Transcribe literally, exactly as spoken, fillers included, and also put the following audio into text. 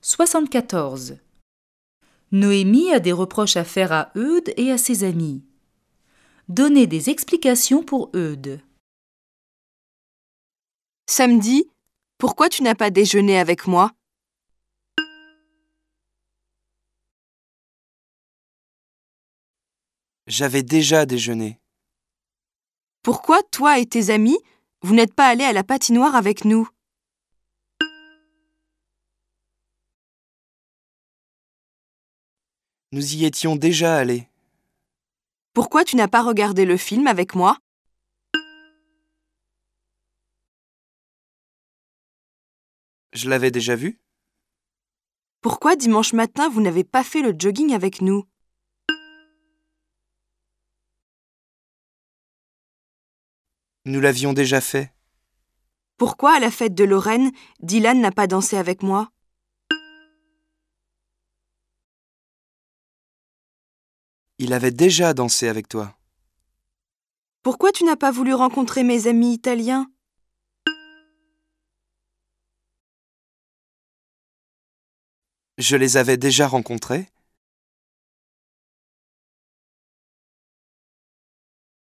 soixante-quatorze. Noémie a des reproches à faire à Eudes et à ses amis. Donnez des explications pour Eudes. Samedi, pourquoi tu n'as pas déjeuné avec moi? J'avais déjà déjeuné. Pourquoi toi et tes amis, vous n'êtes pas allés à la patinoire avec nous? Nous y étions déjà allés. Pourquoi tu n'as pas regardé le film avec moi? Je l'avais déjà vu. Pourquoi dimanche matin vous n'avez pas fait le jogging avec nous? Nous l'avions déjà fait. Pourquoi à la fête de Lorraine, Dylan n'a pas dansé avec moi? Il avait déjà dansé avec toi. Pourquoi tu n'as pas voulu rencontrer mes amis italiens? Je les avais déjà rencontrés.